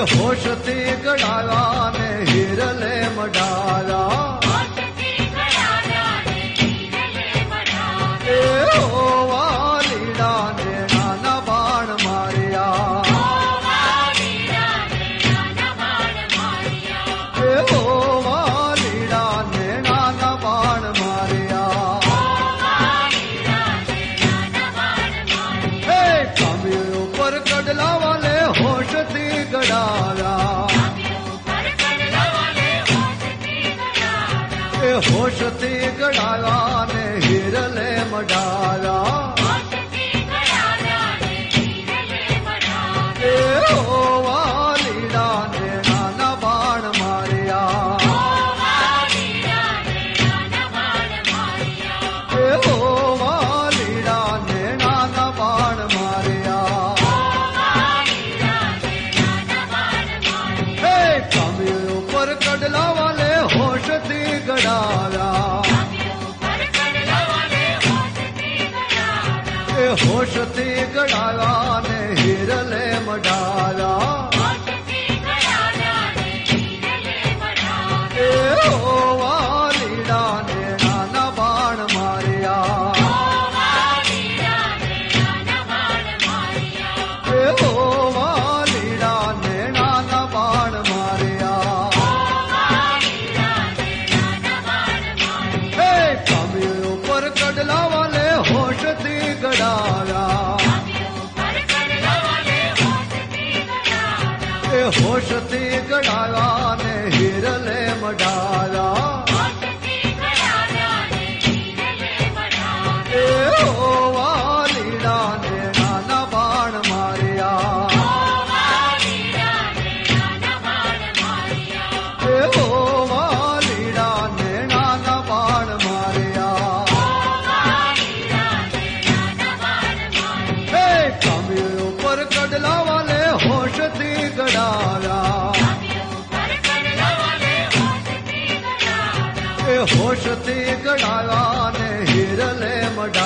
હોશથી ગળાયા ને હિરલે મઢાયા એ હોવા લીડા ને નાના બાણ માર્યા એ હોવા લીડા ને નાના બાણ માર્યા એ કામ્યું ઉપર કડલા વાલે હોશથી ગળાયા એ હોશથી ગળાયા ને હિરલે મઢાયા એ હોવા લીડા ને નાના બાણ માર્યા એ હોવા લીડા ને નાના બાણ માર્યા હે કામ્યું ઉપર કડલા વાલે હોશથી ગળાયા એ હોશથી ગળાયા ને હિરલે મઢાયા એ હોવા લીડા ને નાના બાણ માર્યા એ હોવા લીડા ને નાના બાણ માર્યા હે કામ્યું ઉપર કડલા વાલે હોશથી ગળાયા એ હોશથી ગળાયા ને હિરલે મઢાયા એ હોવા લીડા ને નાના બાણ માર્યા એ હોવા લીડા ને નાના બાણ માર્યા હે કામ્યું ઉપર કડલા વાલે હોશથી ગળાયા એ હોશથી ગળાયા ને હિરલે મઢાયા